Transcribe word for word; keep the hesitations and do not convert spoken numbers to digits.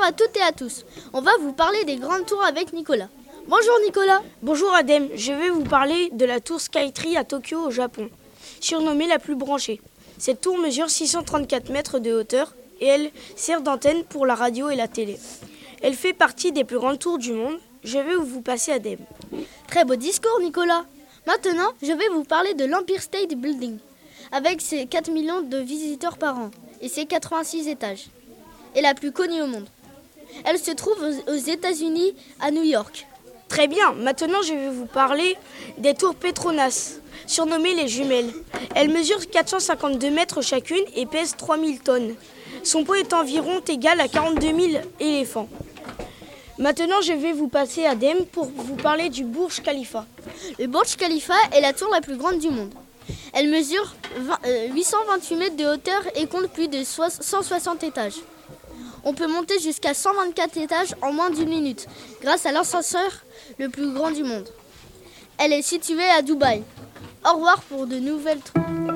à toutes et à tous. On va vous parler des grandes tours avec Nicolas. Bonjour Nicolas. Bonjour Adem, je vais vous parler de la tour Skytree à Tokyo au Japon, surnommée la plus branchée. Cette tour mesure six cent trente-quatre mètres de hauteur et elle sert d'antenne pour la radio et la télé. Elle fait partie des plus grandes tours du monde. Je vais vous passer Adem. Très beau discours Nicolas. Maintenant, je vais vous parler de l'Empire State Building, avec ses quatre millions de visiteurs par an et ses quatre-vingt-six étages. Et la plus connue au monde. Elle se trouve aux États-Unis, à New York. Très bien, maintenant je vais vous parler des tours Petronas, surnommées les jumelles. Elles mesurent quatre cent cinquante-deux mètres chacune et pèsent trois mille tonnes. Son poids est environ égal à quarante-deux mille éléphants. Maintenant je vais vous passer Adem pour vous parler du Burj Khalifa. Le Burj Khalifa est la tour la plus grande du monde. Elle mesure huit cent vingt-huit mètres de hauteur et compte plus de cent soixante étages. On peut monter jusqu'à cent vingt-quatre étages en moins d'une minute, grâce à l'ascenseur le plus grand du monde. Elle est située à Dubaï. Au revoir pour de nouvelles tours.